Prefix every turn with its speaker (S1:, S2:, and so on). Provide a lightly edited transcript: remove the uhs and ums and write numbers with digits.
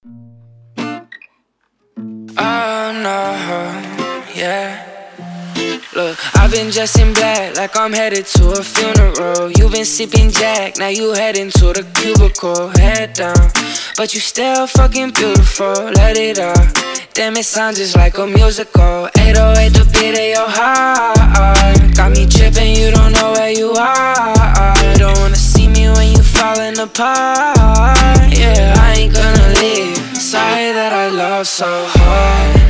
S1: Oh no, yeah. Look, I've been dressed in black like I'm headed to a funeral. You've been sipping Jack, now you heading to the cubicle. Head down, but you still fucking beautiful. Let it out, damn it sounds just like a musical. 808 the beat of your heart. Got me tripping, you don't know where you are. Don't wanna see me when you falling apart. Yeah, I ain't gonna leave. Sorry that I love so hard.